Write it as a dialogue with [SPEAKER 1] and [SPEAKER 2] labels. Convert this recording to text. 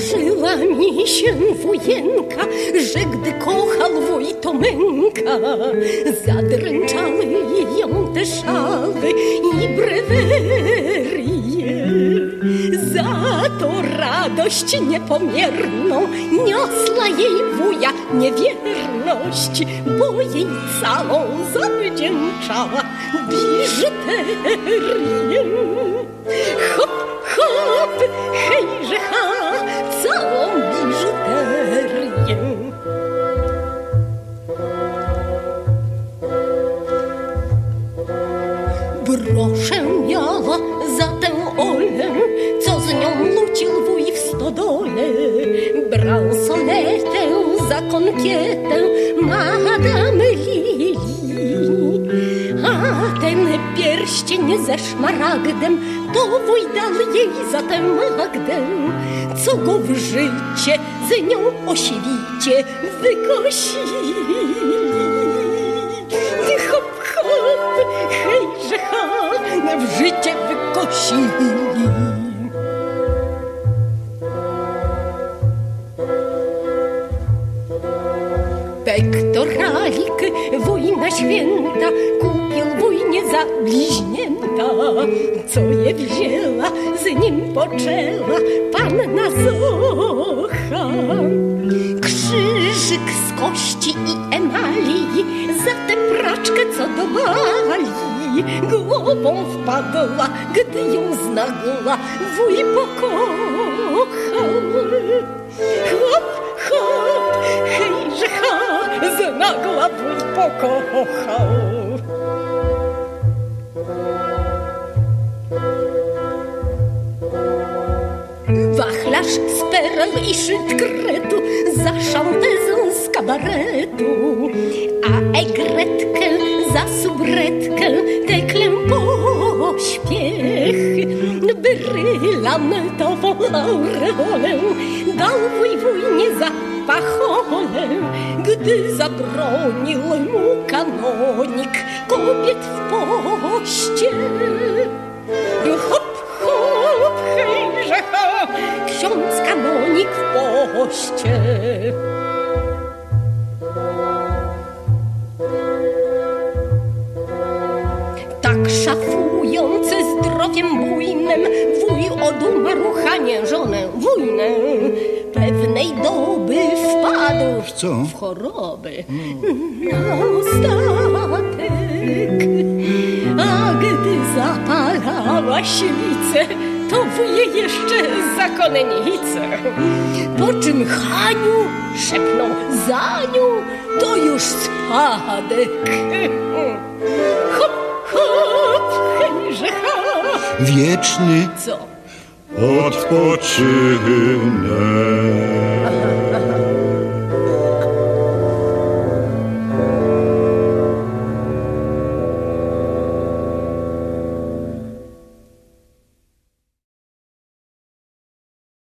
[SPEAKER 1] Zdarzyła mi się wujenka, że gdy kochał wuj, to męka. Zadręczały ją te szały i brewerie. Za to radość niepomierną niosła jej wuja niewierność, bo jej całą zawdzięczała biżuterię. Hop, hop, hejże ha, całą biżuterię. Broszę miała za tę Olę, co z nią lucił wuj w stodole. Bransoletę za konkietę Madame Lili, a ten pierścień ze szmaragdem to wuj dał jej za tę Magdę, co go w życie z nią osiwicie wykosili. Hop, hop, hejże ha, w życie wykosili. Pektoralik wuj na święta kupił wuj nie za bliźnięta, co je wzięła, z nim poczęła panna Zocha. Krzyżyk z kości i emalii za tę praczkę, co do bali głową wpadła, gdy ją znagła wuj pokochał. Hop, hop, hejże ha, znagła wuj pokochał. Wachlarz z perel i szytkretu za szantezą z kabaretu, a egretkę za subretkę teklę pośpiech. Brylantową aureolę dał wuj nie za pacholę, gdy zabronił mu kanonik kobiet w poście. Hop, hop, hejże ha, ksiądz kanonik w poście. Tak szafując zdrowiem bujnym, wuj odumarł Hanie żonę wujnę. Pewnej doby wpadł w choroby na statek, a gdy zapalała świcę, to wuj jeszcze zakonnicę. Po czym Haniu szepnął za nią, to już spadek. Hop, hop, hejże ha.
[SPEAKER 2] Wieczny
[SPEAKER 1] Co?
[SPEAKER 2] odpoczynek.